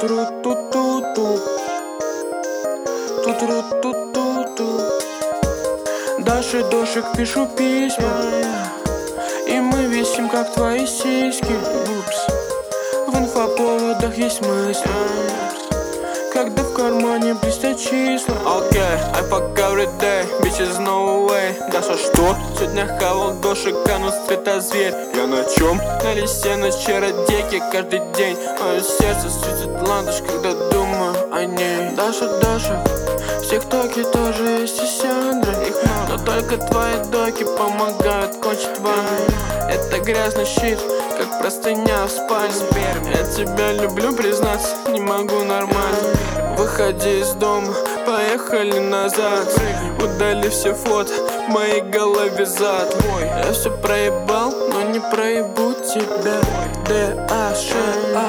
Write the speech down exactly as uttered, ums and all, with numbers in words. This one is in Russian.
Ту-тру-ту-ту-ту. Ту-тру-ту-ту-ту. Дашь и дошек пишу письма, и мы висим, как твои сиськи. В инфоповодах есть мысли, когда в кармане блестят числа. Окей, I fuck every day, bitches no way. Даша, что? Сегодня хавал дошек, канут с цвета зверь. Я на чем? На лисе, на чародейке каждый день. Мое сердце светит ландыш, когда думаю о ней. Даша, Даша, в ТикТоке тоже есть и Сяндра, но только твои доки помогают кончить ванну. Это грязный щит, как простыня в спальне. Я тебя люблю, признаться, не могу нормально. Выходи из дома, поехали назад. Удали все фото, в моей голове зад. Я все проебал, но не проебу тебя. Д А Ш А